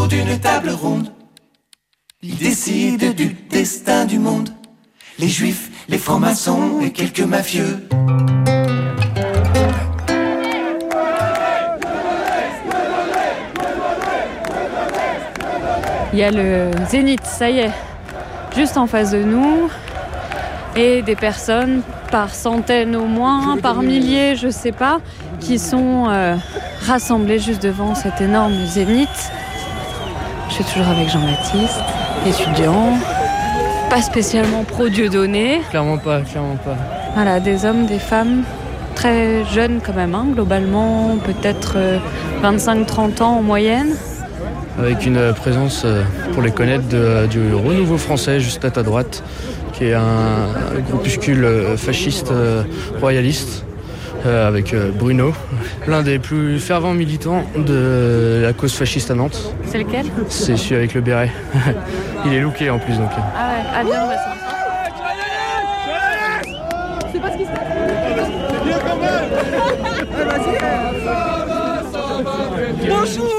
autour d'une table ronde. Ils décident du destin du monde. Les juifs, les francs-maçons et quelques mafieux. Il y a le Zénith, ça y est, juste en face de nous. Et des personnes, par centaines au moins, par milliers, je sais pas, qui sont rassemblées juste devant cet énorme Zénith. Je suis toujours avec Jean-Baptiste, étudiant, pas spécialement pro-Dieudonné. Clairement pas. Voilà, des hommes, des femmes, très jeunes quand même, hein, globalement, peut-être 25-30 ans en moyenne. Avec une présence, pour les connaître, du Renouveau Français, juste à ta droite, qui est un groupuscule fasciste royaliste, avec Bruno, l'un des plus fervents militants de la cause fasciste à Nantes. C'est lequel ? C'est celui avec le béret. Il est looké en plus, donc. Ah ouais, ah bien, on va ça. C'est pas ce qui se passe. Bonjour.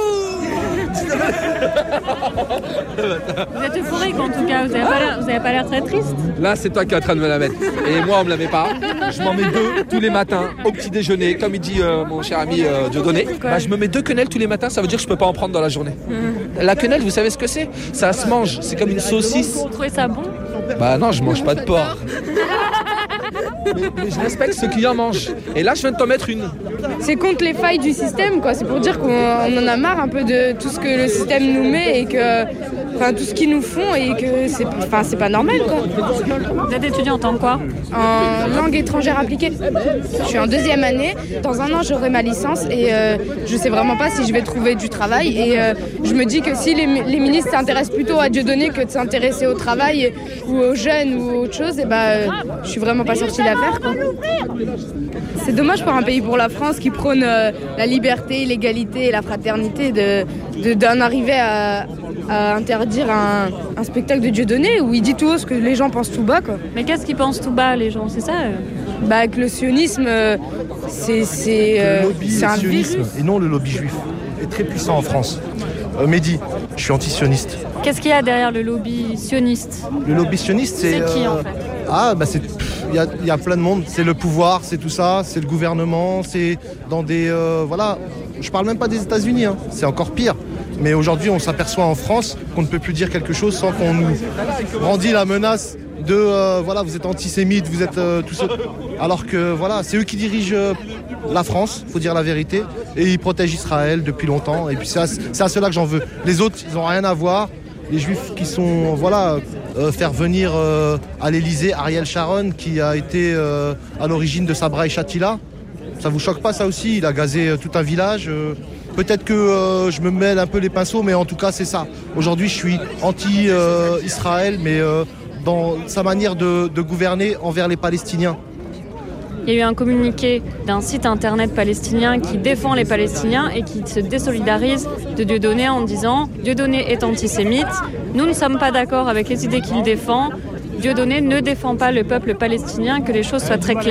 Vous êtes euphorique en tout cas, vous avez pas l'air très triste. Là, c'est toi qui es en train de me la mettre. Et moi, on me la met pas. Je m'en mets 2 tous les matins au petit déjeuner, comme il dit mon cher ami Dieudonné. Bah, je me mets 2 quenelles tous les matins, ça veut dire que je peux pas en prendre dans la journée. La quenelle, vous savez ce que c'est ? Ça se mange, c'est comme une saucisse. Vous trouvez ça bon ? Bah non, je mange pas de porc. Mais je respecte ceux qui en mangent. Et là, je viens de t'en mettre une. C'est contre les failles du système, quoi. C'est pour dire qu'on en a marre un peu de tout ce que le système nous met et que, enfin, tout ce qu'ils nous font et que c'est pas normal, quoi. Vous êtes étudiante en quoi ? En langue étrangère appliquée. Je suis en 2e année. Dans un an, j'aurai ma licence et je sais vraiment pas si je vais trouver du travail. Et je me dis que si les ministres s'intéressent plutôt à Dieudonné que de s'intéresser au travail ou aux jeunes ou autre chose, et je suis vraiment pas sortie d'affaire, quoi. C'est dommage pour un pays pour la France qui prône la liberté, l'égalité et la fraternité d'en arriver à interdire un spectacle de Dieudonné où il dit tout haut ce que les gens pensent tout bas, quoi. Mais qu'est-ce qu'ils pensent tout bas, les gens, c'est ça ? Que le sionisme, c'est un virus. Et non le lobby juif est très puissant en France. Mehdi, je suis anti-sioniste. Qu'est-ce qu'il y a derrière le lobby sioniste ? Le lobby sioniste, c'est qui en fait ? Il y a plein de monde. C'est le pouvoir, c'est tout ça, c'est le gouvernement, c'est dans des... voilà, je parle même pas des États-Unis, hein. C'est encore pire. Mais aujourd'hui, on s'aperçoit en France qu'on ne peut plus dire quelque chose sans qu'on nous brandit la menace de voilà, vous êtes antisémite, vous êtes tout ça. Alors que voilà, c'est eux qui dirigent la France, faut dire la vérité, et ils protègent Israël depuis longtemps. Et puis c'est à cela que j'en veux. Les autres, ils n'ont rien à voir. Les Juifs qui sont faire venir à l'Élysée Ariel Sharon, qui a été à l'origine de Sabra et Shatila. Ça vous choque pas ça aussi ? Il a gazé tout un village. Peut-être que je me mêle un peu les pinceaux, mais en tout cas c'est ça. Aujourd'hui je suis anti-Israël, mais dans sa manière de gouverner envers les Palestiniens. Il y a eu un communiqué d'un site internet palestinien qui défend les Palestiniens et qui se désolidarise de Dieudonné en disant « Dieudonné est antisémite, nous ne sommes pas d'accord avec les idées qu'il défend, Dieudonné ne défend pas le peuple palestinien, que les choses soient très claires ».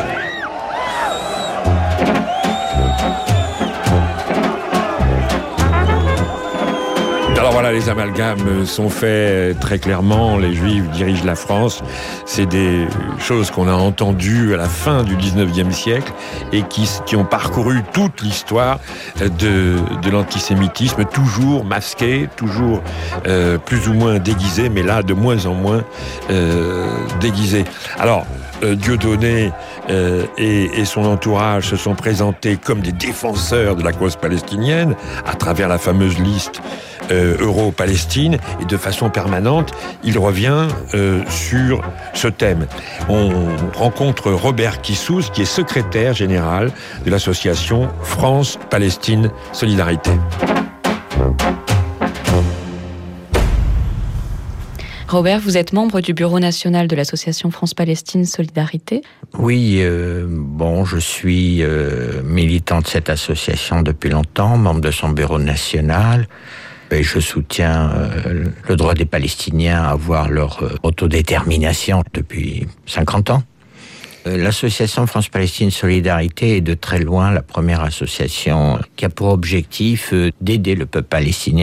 Alors voilà, les amalgames sont faits très clairement. Les Juifs dirigent la France. C'est des choses qu'on a entendues à la fin du 19e siècle et qui ont parcouru toute l'histoire de l'antisémitisme, toujours masqué, toujours plus ou moins déguisé, mais là de moins en moins déguisé. Alors, Dieudonné et son entourage se sont présentés comme des défenseurs de la cause palestinienne à travers la fameuse liste Euro-Palestine, et de façon permanente, il revient sur ce thème. On rencontre Robert Kissous, qui est secrétaire général de l'association France-Palestine Solidarité. Robert, vous êtes membre du bureau national de l'association France-Palestine Solidarité. Oui, je suis militant de cette association depuis longtemps, membre de son bureau national. Et je soutiens le droit des Palestiniens à avoir leur autodétermination depuis 50 ans. L'association France-Palestine Solidarité est de très loin la première association qui a pour objectif d'aider le peuple palestinien